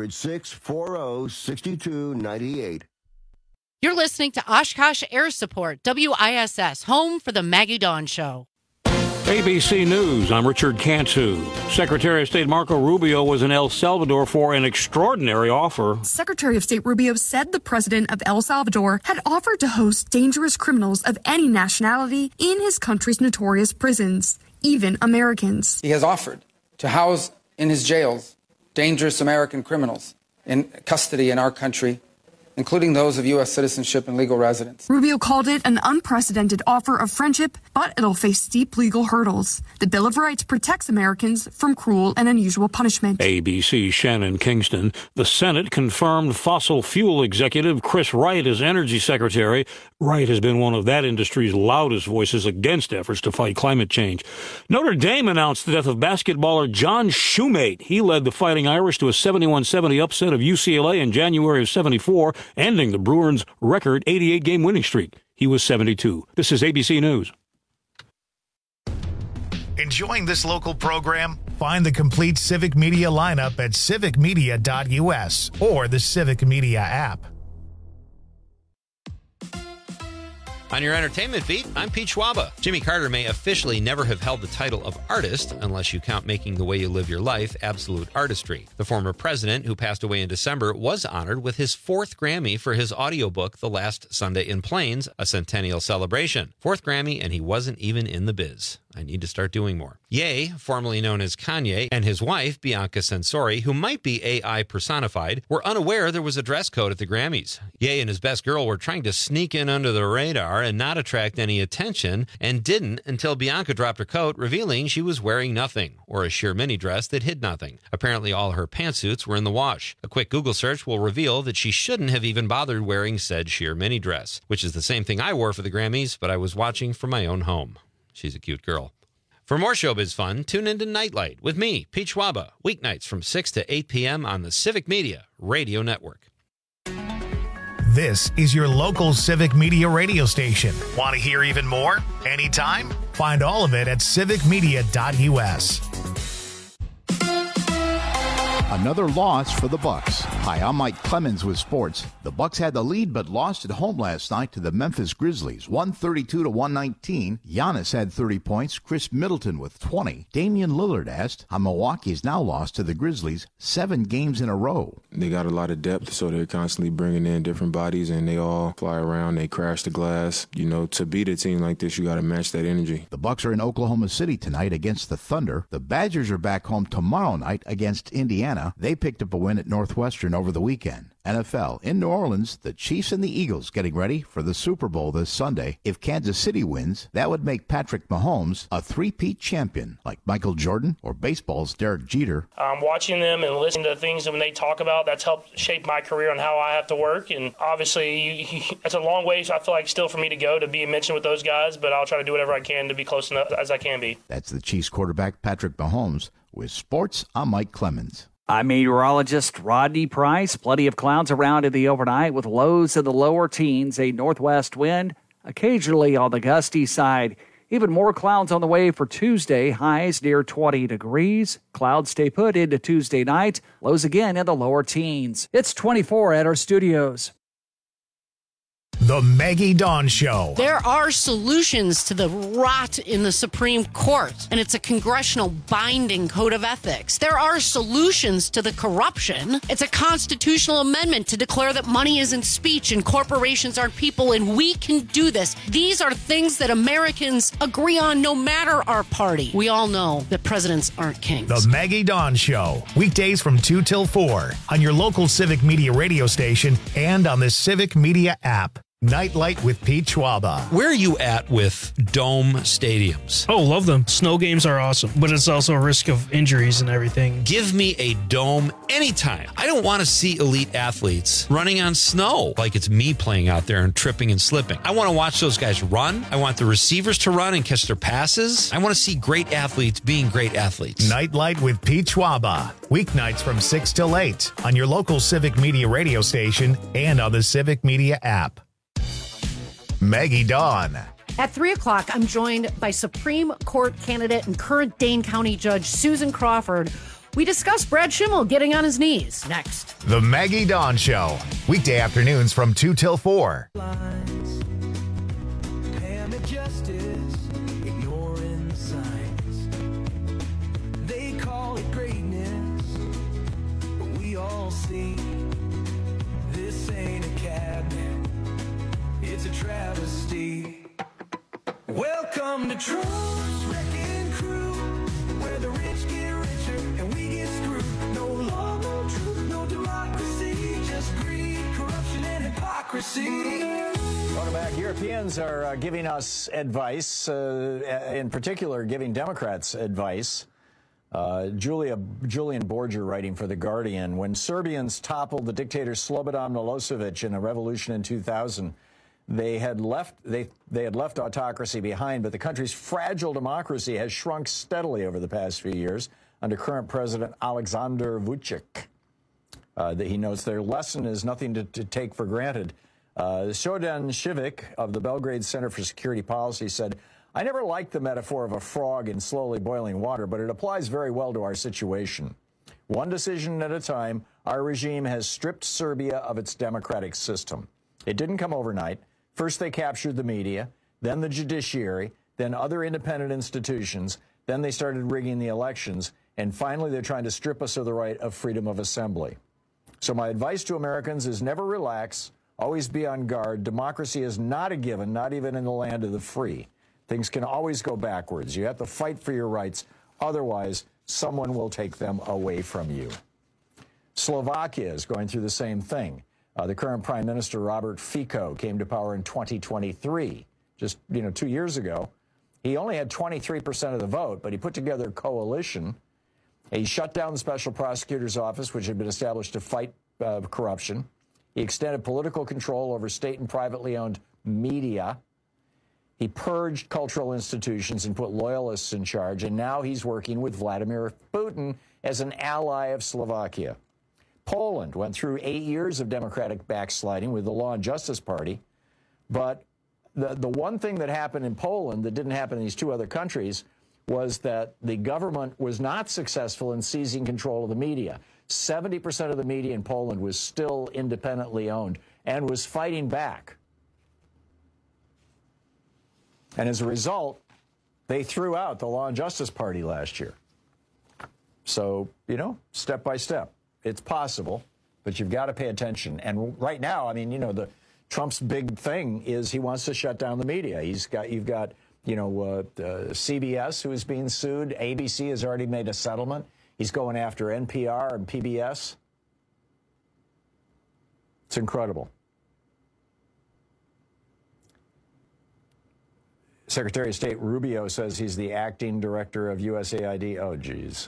800-640-6298. You're listening to Oshkosh Air Support, WISS, home for the Maggie Dawn Show. ABC News, I'm Richard Cantu. Secretary of State Marco Rubio was in El Salvador for an extraordinary offer. Secretary of State Rubio said the president of El Salvador had offered to host dangerous criminals of any nationality in his country's notorious prisons, even Americans. He has offered to house in his jails dangerous American criminals in custody in our country, including those of U.S. citizenship and legal residence. Rubio called it an unprecedented offer of friendship, but it'll face steep legal hurdles. The Bill of Rights protects Americans from cruel and unusual punishment. ABC Shannon Kingston. The Senate confirmed fossil fuel executive Chris Wright as Energy Secretary. Wright has been one of that industry's loudest voices against efforts to fight climate change. Notre Dame announced the death of basketballer John Shoemate. He led the Fighting Irish to a 71-70 upset of UCLA in January of '74, ending the Bruins' record 88-game winning streak. He was 72. This is ABC News. Enjoying this local program? Find the complete Civic Media lineup at civicmedia.us or the Civic Media app. On your entertainment beat, I'm Pete Schwaba. Jimmy Carter may officially never have held the title of artist unless you count Making the Way You Live Your Life absolute artistry. The former president, who passed away in December, was honored with his 4th Grammy for his audiobook, The Last Sunday in Plains, a centennial celebration. 4th Grammy, and he wasn't even in the biz. I need to start doing more. Ye, formerly known as Kanye, and his wife, Bianca Censori, who might be AI personified, were unaware there was a dress code at the Grammys. Ye and his best girl were trying to sneak in under the radar and not attract any attention, and didn't until Bianca dropped her coat, revealing she was wearing nothing, or a sheer mini dress that hid nothing. Apparently all her pantsuits were in the wash. A quick Google search will reveal that she shouldn't have even bothered wearing said sheer mini dress, which is the same thing I wore for the Grammys, but I was watching from my own home. She's a cute girl. For more showbiz fun, tune into Nightlight with me, Pete Schwaba, weeknights from 6 to 8 p.m. on the Civic Media Radio Network. This is your local Civic Media radio station. Want to hear even more? Anytime? Find all of it at civicmedia.us. Another loss for the Bucks. Hi, I'm Mike Clemens with sports. The Bucks had the lead but lost at home last night to the Memphis Grizzlies, 132-119. Giannis had 30 points, Chris Middleton with 20. Damian Lillard asked how Milwaukee's now lost to the Grizzlies 7 games in a row. They got a lot of depth, so they're constantly bringing in different bodies, and they all fly around, they crash the glass. You know, to beat a team like this, you got to match that energy. The Bucks are in Oklahoma City tonight against the Thunder. The Badgers are back home tomorrow night against Indiana. They picked up a win at Northwestern over the weekend. NFL, in New Orleans, the Chiefs and the Eagles getting ready for the Super Bowl this Sunday. If Kansas City wins, that would make Patrick Mahomes a three-peat champion, like Michael Jordan or baseball's Derek Jeter. Watching them and listening to things when they talk about, that's helped shape my career on how I have to work. And obviously, it's a long way, so I feel like still for me to go to be mentioned with those guys, but I'll try to do whatever I can to be close enough as I can be. That's the Chiefs quarterback, Patrick Mahomes. With sports, I'm Mike Clemens. I'm meteorologist Rodney Price. Plenty of clouds around in the overnight with lows in the lower teens, a northwest wind, occasionally on the gusty side. Even more clouds on the way for Tuesday, highs near 20 degrees. Clouds stay put into Tuesday night, lows again in the lower teens. It's 24 at our studios. The Maggie Dawn Show. There are solutions to the rot in the Supreme Court, and it's a congressional binding code of ethics. There are solutions to the corruption. It's a constitutional amendment to declare that money isn't speech and corporations aren't people, and we can do this. These are things that Americans agree on no matter our party. We all know that presidents aren't kings. The Maggie Dawn Show. Weekdays from 2 till 4 on your local Civic Media radio station and on the Civic Media app. Nightlight with Pete Schwaba. Where are you at with dome stadiums? Oh, love them. Snow games are awesome, but it's also a risk of injuries and everything. Give me a dome anytime. I don't want to see elite athletes running on snow like it's me playing out there and tripping and slipping. I want to watch those guys run. I want the receivers to run and catch their passes. I want to see great athletes being great athletes. Nightlight with Pete Schwaba. Weeknights from 6 till 8 on your local Civic Media radio station and on the Civic Media app. Maggie Dawn. At 3 o'clock, I'm joined by Supreme Court candidate and current Dane County Judge Susan Crawford. We discuss Brad Schimmel getting on his knees. Next. The Maggie Dawn Show. Weekday afternoons from 2 till 4. They call it greatness, but we all see this ain't a cabinet, it's a travesty. Welcome to Trump's Wrecking Crew, where the rich get richer and we get screwed. No law, no truth, no democracy, just greed, corruption, and hypocrisy. Welcome back. Europeans are giving us advice, in particular giving Democrats advice. Julian Borger writing for The Guardian. When Serbians toppled the dictator Slobodan Milosevic in a revolution in 2000, they had left autocracy behind, but the country's fragile democracy has shrunk steadily over the past few years under current President Aleksandar Vučić. He notes their lesson is nothing to take for granted. Shodan Šivic of the Belgrade Center for Security Policy said, "I never liked the metaphor of a frog in slowly boiling water, but it applies very well to our situation. One decision at a time, our regime has stripped Serbia of its democratic system. It didn't come overnight. First they captured the media, then the judiciary, then other independent institutions, then they started rigging the elections, and finally they're trying to strip us of the right of freedom of assembly. So my advice to Americans is never relax, always be on guard. Democracy is not a given, not even in the land of the free. Things can always go backwards. You have to fight for your rights. Otherwise, someone will take them away from you." Slovakia is going through the same thing. The current Prime Minister, Robert Fico, came to power in 2023, just 2 years ago. He only had 23% of the vote, but he put together a coalition. He shut down the Special Prosecutor's Office, which had been established to fight corruption. He extended political control over state and privately owned media. He purged cultural institutions and put loyalists in charge, and now he's working with Vladimir Putin as an ally of Slovakia. Poland went through 8 years of democratic backsliding with the Law and Justice Party, but the one thing that happened in Poland that didn't happen in these two other countries was that the government was not successful in seizing control of the media. 70% of the media in Poland was still independently owned and was fighting back. And as a result, they threw out the Law and Justice Party last year. So, step by step. It's possible, but you've got to pay attention. And right now, Trump's big thing is he wants to shut down the media. You've got CBS, who is being sued. ABC has already made a settlement. He's going after NPR and PBS. It's incredible. Secretary of State Rubio says he's the acting director of USAID. Oh, geez.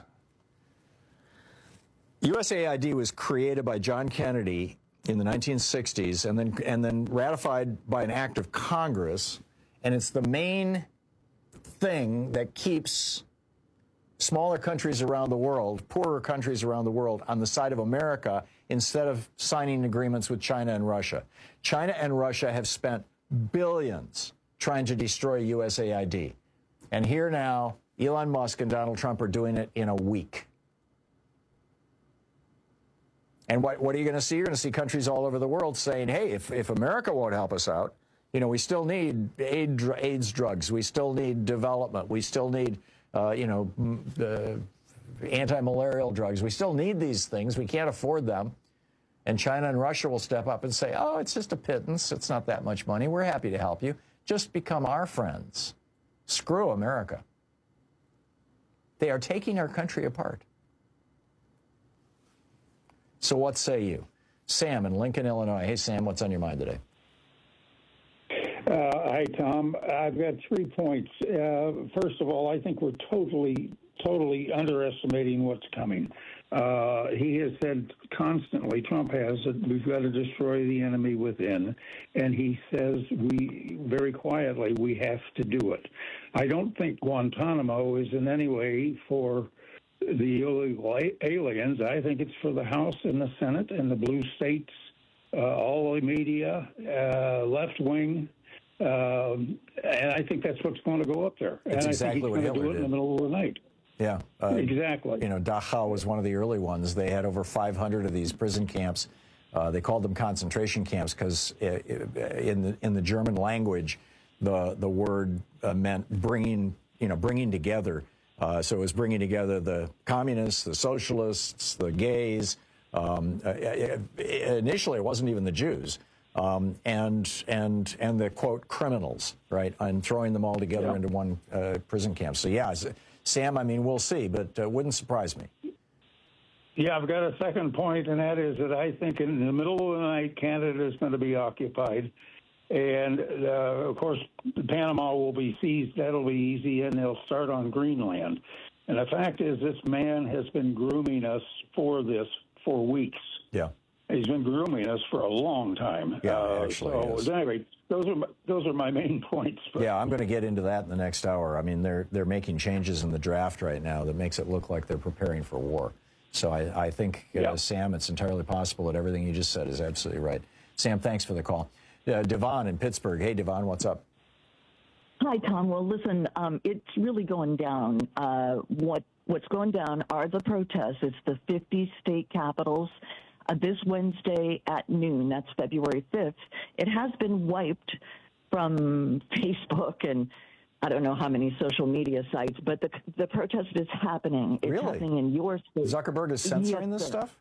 USAID was created by John Kennedy in the 1960s and then ratified by an act of Congress. And it's the main thing that keeps smaller countries around the world, poorer countries around the world, on the side of America instead of signing agreements with China and Russia. China and Russia have spent billions trying to destroy USAID. And here now, Elon Musk and Donald Trump are doing it in a week. And what are you going to see? You're going to see countries all over the world saying, hey, if America won't help us out, we still need AIDS drugs. We still need development. We still need, anti-malarial drugs. We still need these things. We can't afford them. And China and Russia will step up and say, oh, it's just a pittance. It's not that much money. We're happy to help you. Just become our friends. Screw America. They are taking our country apart. So what say you? Sam in Lincoln, Illinois. Hey, Sam, what's on your mind today? Hi, Tom. I've got 3 points. First of all, I think we're totally underestimating what's coming. He has said constantly, Trump has, that we've got to destroy the enemy within. And he says very quietly, we have to do it. I don't think Guantanamo is in any way for the illegal aliens. I think it's for the House and the Senate and the blue states, all the media, left wing. And I think that's what's going to go up there. It's exactly what Hitler did in the middle of the night. Yeah. Exactly. Dachau was one of the early ones. They had over 500 of these prison camps. They called them concentration camps because in the German language, the word meant bringing together. So it was bringing together the communists, the socialists, the gays. Initially, it wasn't even the Jews. And the, quote, criminals, right, and throwing them all together into one prison camp. So, yeah, Sam, I mean, we'll see, but it wouldn't surprise me. Yeah, I've got a second point, and that is that I think in the middle of the night, Canada is going to be occupied. And, of course, Panama will be seized. That'll be easy, and they'll start on Greenland. And the fact is this man has been grooming us for this for weeks. Yeah. He's been grooming us for a long time. Yeah, actually. So anyway, those are my main points. Yeah, I'm going to get into that in the next hour. I mean, they're making changes in the draft right now that makes it look like they're preparing for war. So I think, Sam, it's entirely possible that everything you just said is absolutely right. Sam, thanks for the call. Devon in Pittsburgh. Hey, Devon, what's up? Hi, Tom. Well, listen, it's really going down. What's going down are the protests. It's the 50 state capitals. This Wednesday at noon, that's February 5th, it has been wiped from Facebook and I don't know how many social media sites, but the protest is happening. It's happening in your state. Zuckerberg is censoring this stuff?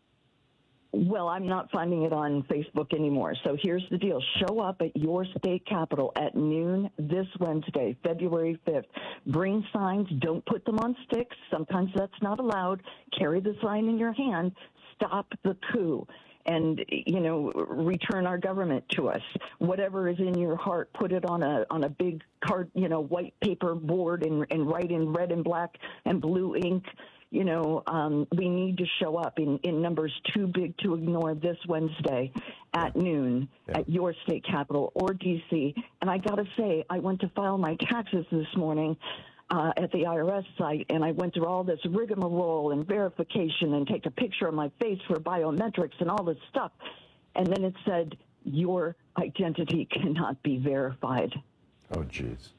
Well, I'm not finding it on Facebook anymore. So here's the deal. Show up at your state capitol at noon this Wednesday, February 5th. Bring signs. Don't put them on sticks. Sometimes that's not allowed. Carry the sign in your hand. Stop the coup and, return our government to us. Whatever is in your heart, put it on a big card, white paper board and write in red and black and blue ink. We need to show up in numbers too big to ignore this Wednesday at noon at your state capitol or D.C. And I got to say, I went to file my taxes this morning at the IRS site, and I went through all this rigmarole and verification and take a picture of my face for biometrics and all this stuff. And then it said, your identity cannot be verified. Oh, geez.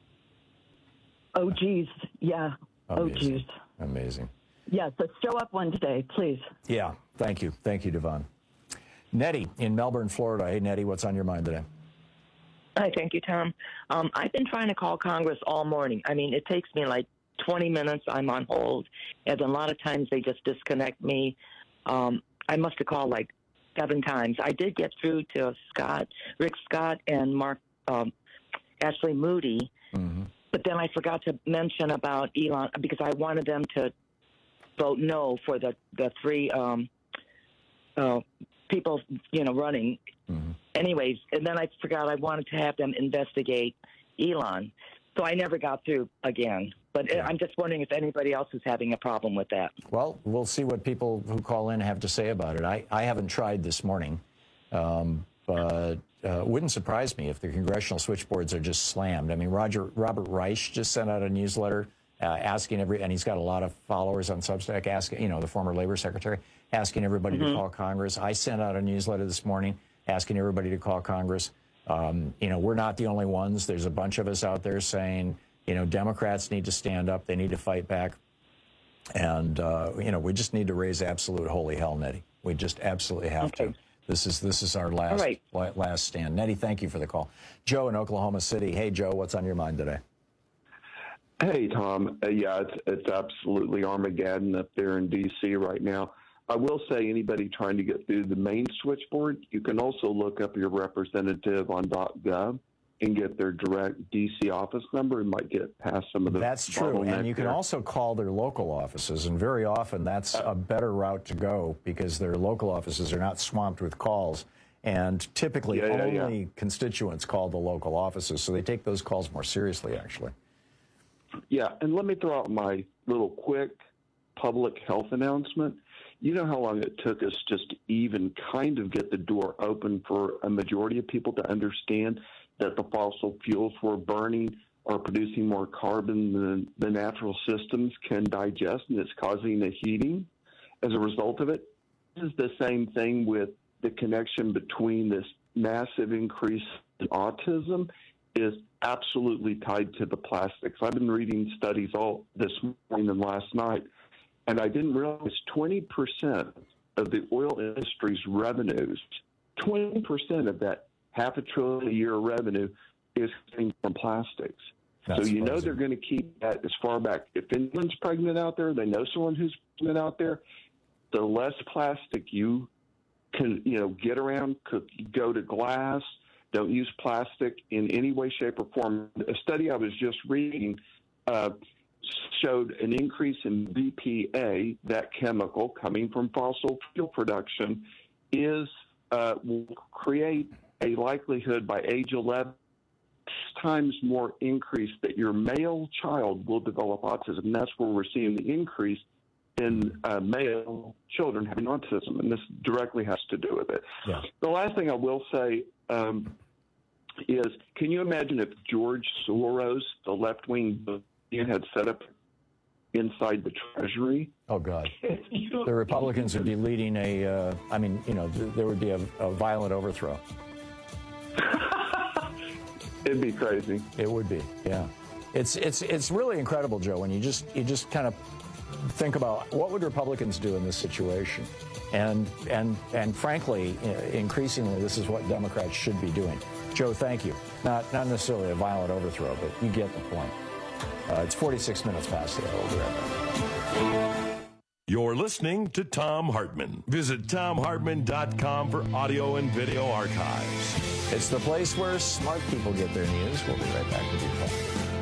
Oh, geez. Yeah. Amazing. Oh, geez. Amazing. Yeah, so show up Wednesday, please. Yeah, thank you. Thank you, Devon. Nettie in Melbourne, Florida. Hey, Nettie, what's on your mind today? Hi, thank you, Tom. I've been trying to call Congress all morning. I mean, it takes me like 20 minutes. I'm on hold, and a lot of times they just disconnect me. I must have called like 7 times. I did get through to Rick Scott, and Ashley Moody, but then I forgot to mention about Elon because I wanted them to vote no for the 3 people, running. Anyways, and then I forgot I wanted to have them investigate Elon. So I never got through again. But I'm just wondering if anybody else is having a problem with that. Well, we'll see what people who call in have to say about it. I haven't tried this morning, but it wouldn't surprise me if the congressional switchboards are just slammed. I mean, Robert Reich just sent out a newsletter asking and he's got a lot of followers on Substack, asking, the former labor secretary, asking everybody to call Congress. I sent out a newsletter this morning asking everybody to call Congress. We're not the only ones. There's a bunch of us out there saying, Democrats need to stand up. They need to fight back. And, we just need to raise absolute holy hell, Nettie. We just absolutely have to. This is our last stand. Nettie, thank you for the call. Joe in Oklahoma City. Hey, Joe, what's on your mind today? Hey, Tom. It's absolutely Armageddon up there in D.C. right now. I will say anybody trying to get through the main switchboard, you can also look up your representative on .gov and get their direct D.C. office number and might get past some of the That's true, and you can also call their local offices, and very often that's a better route to go because their local offices are not swamped with calls, And typically only constituents call the local offices, so they take those calls more seriously, actually. Yeah, and let me throw out my little quick public health announcement. You know how long it took us just to even kind of get the door open for a majority of people to understand that the fossil fuels we're burning are producing more carbon than the natural systems can digest, and it's causing the heating as a result of it? This is the same thing with the connection between this massive increase in autism is absolutely tied to the plastics. I've been reading studies all this morning and last night, and I didn't realize 20% of the oil industry's revenues, 20% of that $500 billion a year revenue is coming from plastics. So you know they're going to keep that as far back. If anyone's pregnant out there, they know someone who's pregnant out there, the less plastic you can, get around, go to glass, don't use plastic in any way, shape, or form. A study I was just reading showed an increase in BPA, that chemical coming from fossil fuel production, will create a likelihood by age 11 times more increase that your male child will develop autism. And that's where we're seeing the increase in male children having autism, and this directly has to do with it. Yeah. The last thing I will say is, can you imagine if George Soros, the left-wing, had set up inside the Treasury? Oh, God. The Republicans would be leading there would be a violent overthrow. It'd be crazy. It would be, yeah. It's really incredible, Joe, when you just kind of think about what would Republicans do in this situation. And frankly, increasingly, this is what Democrats should be doing. Joe, thank you. Not necessarily a violent overthrow, but you get the point. It's 46 minutes past the hour. We'll be right back. You're listening to Thom Hartmann. Visit ThomHartmann.com for audio and video archives. It's the place where smart people get their news. We'll be right back with you, Paul.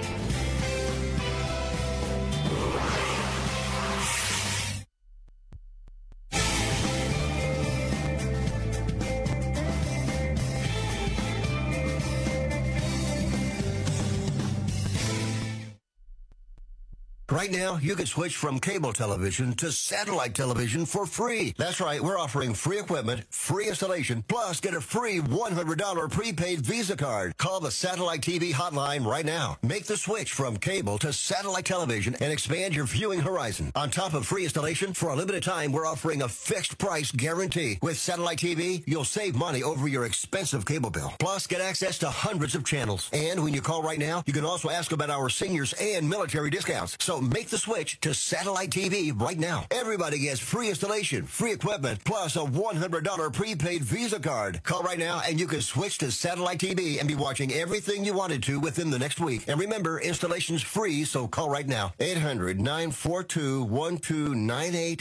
Right now, you can switch from cable television to satellite television for free. That's right, we're offering free equipment, free installation, plus get a free $100 prepaid Visa card. Call the Satellite TV hotline right now. Make the switch from cable to satellite television and expand your viewing horizon. On top of free installation, for a limited time, we're offering a fixed price guarantee. With Satellite TV, you'll save money over your expensive cable bill. Plus, get access to hundreds of channels. And when you call right now, you can also ask about our seniors and military discounts. So make the switch to Satellite TV right now. Everybody gets free installation, free equipment, plus a $100 prepaid Visa card. Call right now and you can switch to Satellite TV and be watching everything you wanted to within the next week. And remember, installation's free, so call right now. 800-942-1298.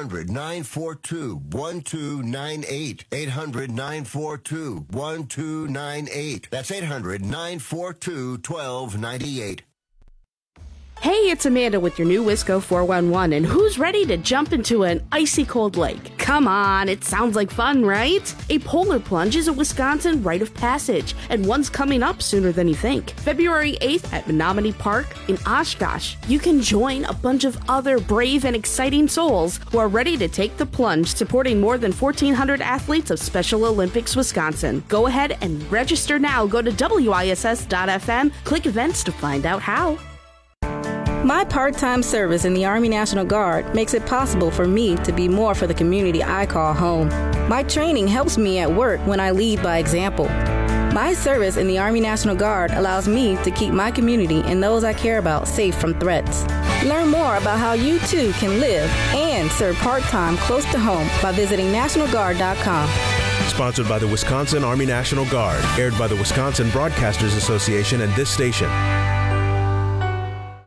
800-942-1298. 800-942-1298. That's 800-942-1298. Hey, it's Amanda with your new Wisco 411, and who's ready to jump into an icy cold lake? Come on, it sounds like fun, right? A polar plunge is a Wisconsin rite of passage, and one's coming up sooner than you think. February 8th at Menominee Park in Oshkosh. You can join a bunch of other brave and exciting souls who are ready to take the plunge, supporting more than 1,400 athletes of Special Olympics Wisconsin. Go ahead and register now. Go to WISS.FM, click events to find out how. My part-time service in the Army National Guard makes it possible for me to be more for the community I call home. My training helps me at work when I lead by example. My service in the Army National Guard allows me to keep my community and those I care about safe from threats. Learn more about how you too can live and serve part-time close to home by visiting NationalGuard.com. Sponsored by the Wisconsin Army National Guard, aired by the Wisconsin Broadcasters Association and this station. It's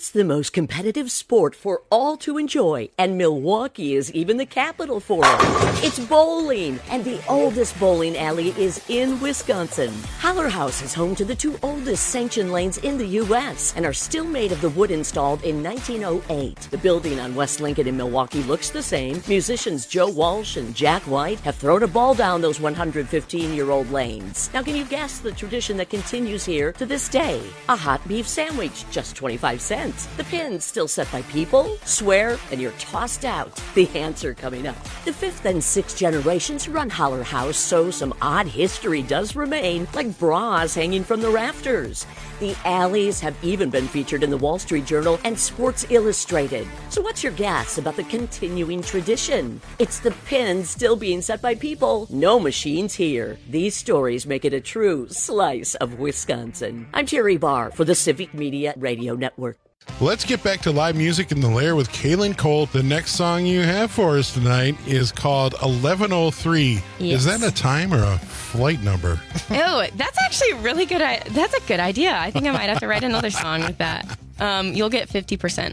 It's the most competitive sport for all to enjoy, and Milwaukee is even the capital for it. It's bowling, and the oldest bowling alley is in Wisconsin. Holler House is home to the 2 oldest sanctioned lanes in the U.S. and are still made of the wood installed in 1908. The building on West Lincoln in Milwaukee looks the same. Musicians Joe Walsh and Jack White have thrown a ball down those 115-year-old lanes. Now, can you guess the tradition that continues here to this day? A hot beef sandwich, just 25 cents. The pin's still set by people, swear, and you're tossed out. The answer coming up. The 5th and 6th generations run Holler House, so some odd history does remain, like bras hanging from the rafters. The alleys have even been featured in the Wall Street Journal and Sports Illustrated. So what's your guess about the continuing tradition? It's the pins still being set by people, no machines here. These stories make it a true slice of Wisconsin. I'm Terry Barr for the Civic Media Radio Network. Let's get back to live music in the Lair with Kaylin Colt. The next song you have for us tonight is called 1103. Yes. Is that a time or a flight number? Oh, that's actually really good. That's a good idea. I think I might have to write another song with that. You'll get 50%.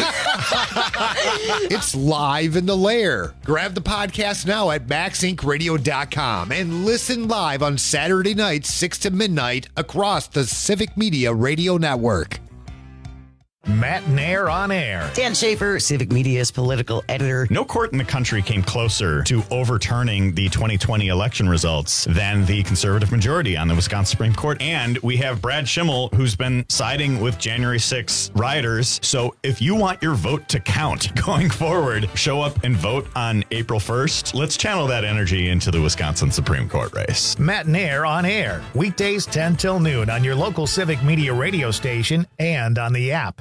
It's live in the Lair. Grab the podcast now at MaxIncRadio.com and listen live on Saturday nights, 6 to midnight, across the Civic Media Radio Network. Matt Nair on air. Dan Schaefer, Civic Media's political editor. No court in the country came closer to overturning the 2020 election results than the conservative majority on the Wisconsin Supreme Court. And we have Brad Schimmel, who's been siding with January 6 rioters. So if you want your vote to count going forward, show up and vote on April 1st. Let's channel that energy into the Wisconsin Supreme Court race. Matt Nair on air. Weekdays 10 till noon on your local Civic Media radio station and on the app.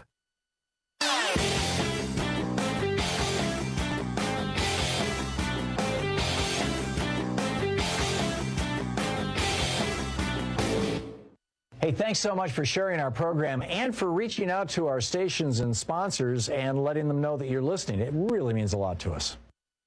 Hey, thanks so much for sharing our program and for reaching out to our stations and sponsors and letting them know that you're listening. It really means a lot to us.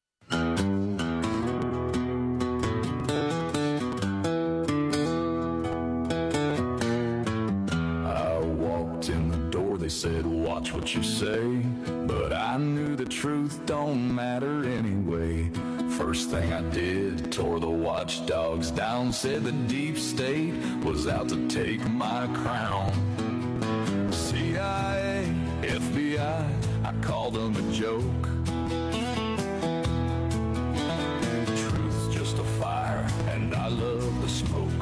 I walked in the door, they said, watch what you say. But I knew the truth don't matter anyway. First thing I did, tore the watchdogs down, said the deep state was out to take my crown. CIA, FBI, I called them a joke. Truth's just a fire, and I love the smoke.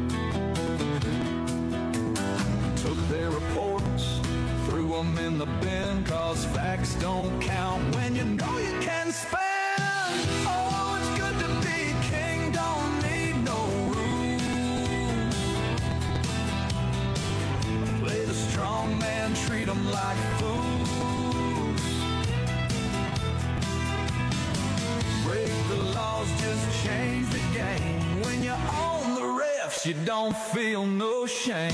Took their reports, threw them in the bin, cause facts don't count when you know you can spend. Oh, it's good to be king, don't need no rules. Play the strong man, treat them like fools. Break the laws, just change the game. When you own the refs, you don't feel no shame.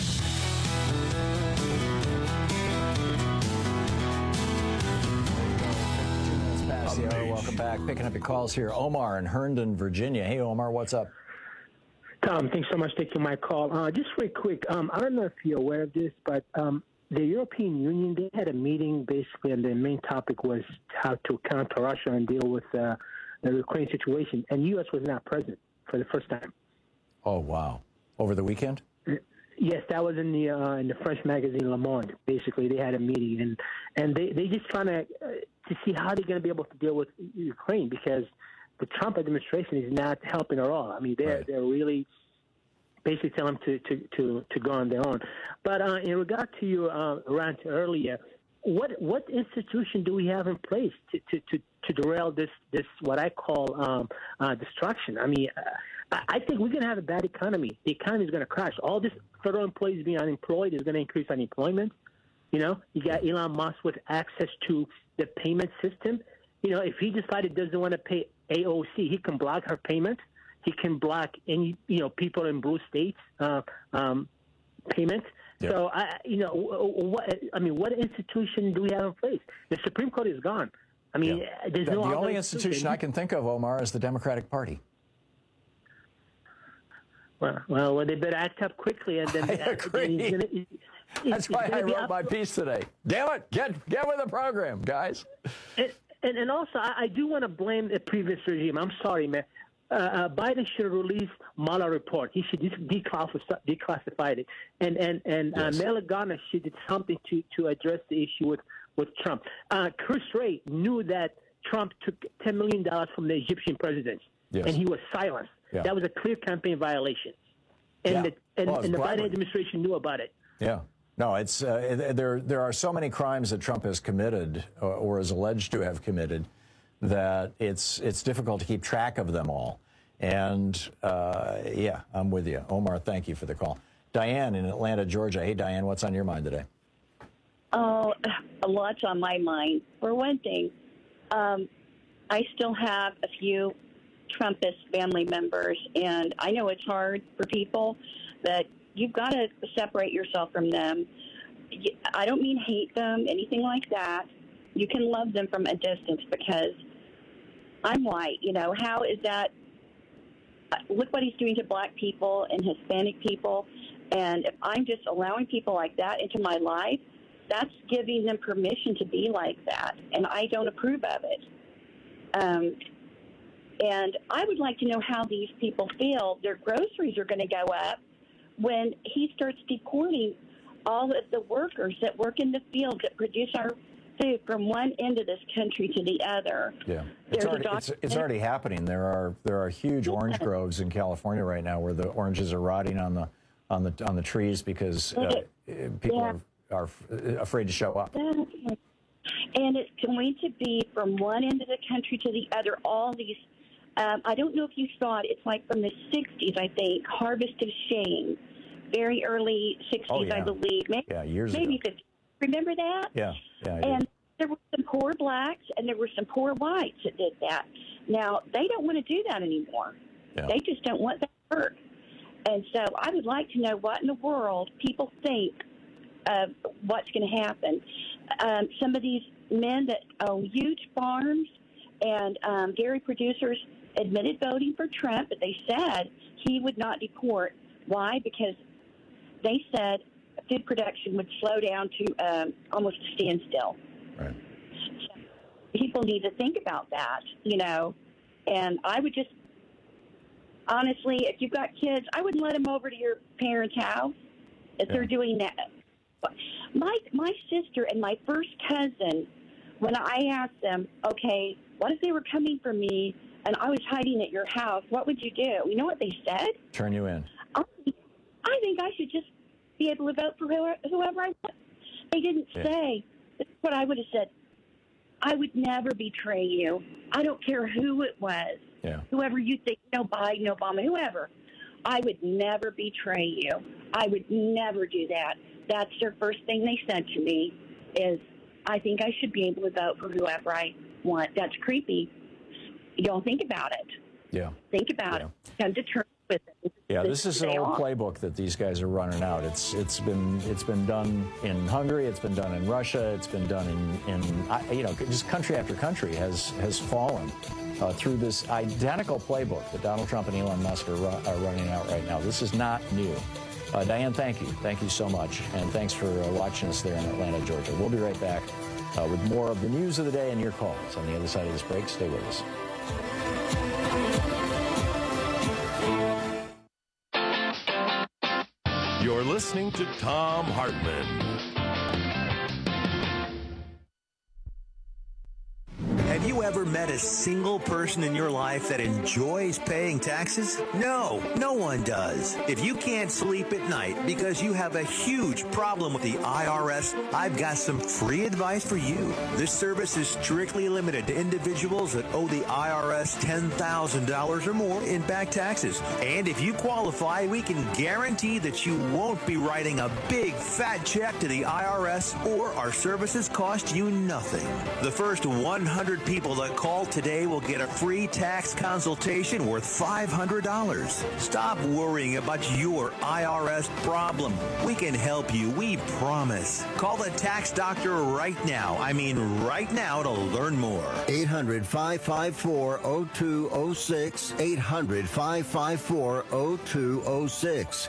Welcome back. Picking up your calls here. Omar in Herndon, Virginia. Hey, Omar, what's up? Tom, thanks so much for taking my call. Just very quick, I don't know if you're aware of this, but the European Union, they had a meeting basically, and the main topic was how to counter Russia and deal with the Ukraine situation, and U.S. was not present for the first time. Oh, wow. Over the weekend? Yes, that was in the French magazine Le Monde. Basically, they had a meeting, and they just trying to see how they're going to be able to deal with Ukraine, because the Trump administration is not helping at all. I mean, they're really basically telling them to go on their own. But in regard to your rant earlier, what institution do we have in place to derail this what I call destruction? I mean, I think we're going to have a bad economy. The economy is going to crash. All this federal employees being unemployed is going to increase unemployment. You know, you got Elon Musk with access to the payment system. You know, if he decided doesn't want to pay AOC, he can block her payment. He can block any, people in blue states payment. Yep. So, what institution do we have in place? The Supreme Court is gone. I mean, there's no the only institution I can think of, Omar, is the Democratic Party. Well, they better act up quickly, and then That's why I wrote my piece today. Damn it, get with the program, guys. And also, I do want to blame the previous regime. I'm sorry, man. Biden should have released Mueller report. He should declassify it. And Merrick Garland should do something to address the issue with Trump. Chris Wray knew that Trump took $10 million from the Egyptian president, and he was silenced. Yeah. That was a clear campaign violation. And the Biden administration knew about it. Yeah. No, it's there are so many crimes that Trump has committed or is alleged to have committed that it's difficult to keep track of them all. And, I'm with you. Omar, thank you for the call. Diane in Atlanta, Georgia. Hey, Diane, what's on your mind today? Oh, a lot's on my mind. For one thing, I still have a few Trumpist family members, and I know it's hard for people, but you've got to separate yourself from them. I don't mean hate them, anything like that. You can love them from a distance because I'm white. How is that? Look what he's doing to black people and Hispanic people. And if I'm just allowing people like that into my life, that's giving them permission to be like that. And I don't approve of it. And I would like to know how these people feel. Their groceries are going to go up when he starts deporting all of the workers that work in the fields that produce our food from one end of this country to the other. Yeah, it's already happening. There are huge orange groves in California right now where the oranges are rotting on the trees because people are afraid to show up. And it's going to be from one end of the country to the other. All these, I don't know if you saw it. It's like from the 60s, I think, Harvest of Shame. Very early 60s, I believe. Years ago. 50. Remember that? Yeah. And there were some poor blacks and there were some poor whites that did that. Now, they don't want to do that anymore. Yeah. They just don't want that work. And so I would like to know what in the world people think of what's going to happen. Some of these men that own huge farms and dairy producers admitted voting for Trump, but they said he would not deport. Why? Because they said food production would slow down to almost a standstill. Right. So people need to think about that, and I would just, honestly, if you've got kids, I wouldn't let them over to your parents' house if they're doing that. My sister and my first cousin, when I asked them, okay, what if they were coming for me and I was hiding at your house, what would you do? You know what they said? Turn you in. I think I should just be able to vote for whoever I want. They didn't say. That's what I would have said. I would never betray you. I don't care who it was. Yeah. Whoever you think, Biden, Obama, whoever. I would never betray you. I would never do that. That's their first thing they said to me is, I think I should be able to vote for whoever I want. That's creepy. You don't think about it. Yeah. Think about it. Come to terms with it. Yeah, this is an old playbook that these guys are running out. It's been done in Hungary. It's been done in Russia. It's been done in just country after country has fallen through this identical playbook that Donald Trump and Elon Musk are running out right now. This is not new. Diane, thank you. Thank you so much. And thanks for watching us there in Atlanta, Georgia. We'll be right back with more of the news of the day and your calls on the other side of this break. Stay with us. You're listening to Thom Hartmann. Have you ever met a single person in your life that enjoys paying taxes? No, no one does. If you can't sleep at night because you have a huge problem with the IRS, I've got some free advice for you. This service is strictly limited to individuals that owe the IRS $10,000 or more in back taxes. And if you qualify, we can guarantee that you won't be writing a big fat check to the IRS, or our services cost you nothing. The first 100 people that Call today, we'll get a free tax consultation worth $500. Stop worrying about your IRS problem. We can help you, we promise. Call the tax doctor right now. I mean right now to learn more. 800-554-0206. 800-554-0206.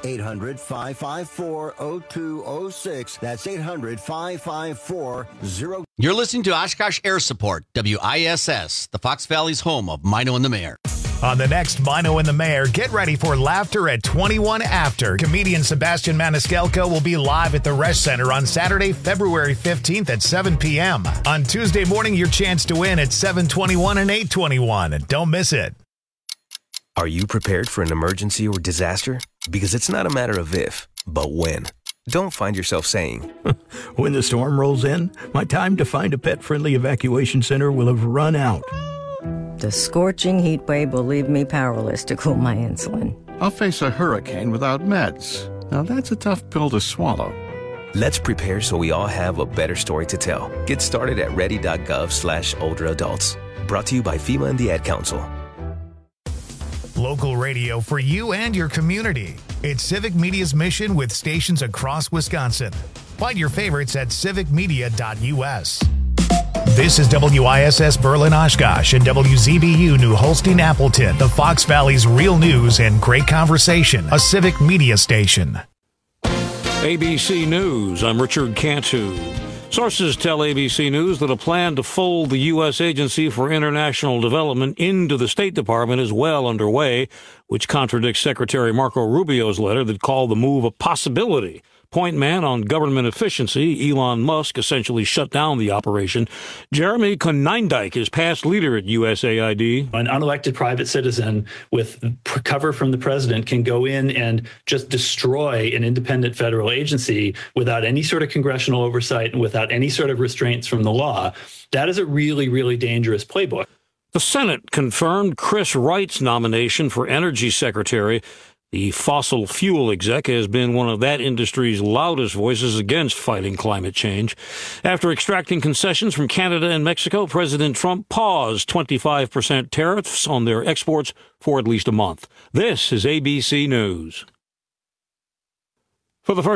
800-554-0206. That's 800-554-0206. You're listening to Oshkosh Air Support, WISS, the Fox Valley's home of Mino and the Mayor. On the next Mino and the Mayor, get ready for laughter at 21 after. Comedian Sebastian Maniscalco will be live at the Resch Center on Saturday, February 15th at 7 p.m. On Tuesday morning, your chance to win at 7:21 and 8:21. Don't miss it. Are you prepared for an emergency or disaster? Because it's not a matter of if, but when. Don't find yourself saying, when the storm rolls in, my time to find a pet-friendly evacuation center will have run out. The scorching heat wave will leave me powerless to cool my insulin. I'll face a hurricane without meds. Now that's a tough pill to swallow. Let's prepare so we all have a better story to tell. Get started at ready.gov/older adults. Brought to you by FEMA and the Ad Council. Local radio for you and your community. It's Civic Media's mission with stations across Wisconsin. Find your favorites at civicmedia.us. This is WISS Berlin Oshkosh and WZBU New Holstein Appleton, the Fox Valley's real news and great conversation, a Civic Media station. ABC News, I'm Richard Cantu. Sources tell ABC News that a plan to fold the U.S. Agency for International Development into the State Department is well underway, which contradicts Secretary Marco Rubio's letter that called the move a possibility. Point man on government efficiency, Elon Musk, essentially shut down the operation. Jeremy Konyndyk is past leader at USAID. An unelected private citizen with cover from the president can go in and just destroy an independent federal agency without any sort of congressional oversight and without any sort of restraints from the law. That is a really, really dangerous playbook. The Senate confirmed Chris Wright's nomination for Energy Secretary. The fossil fuel exec has been one of that industry's loudest voices against fighting climate change. After extracting concessions from Canada and Mexico, President Trump paused 25% tariffs on their exports for at least a month. This is ABC News. For the first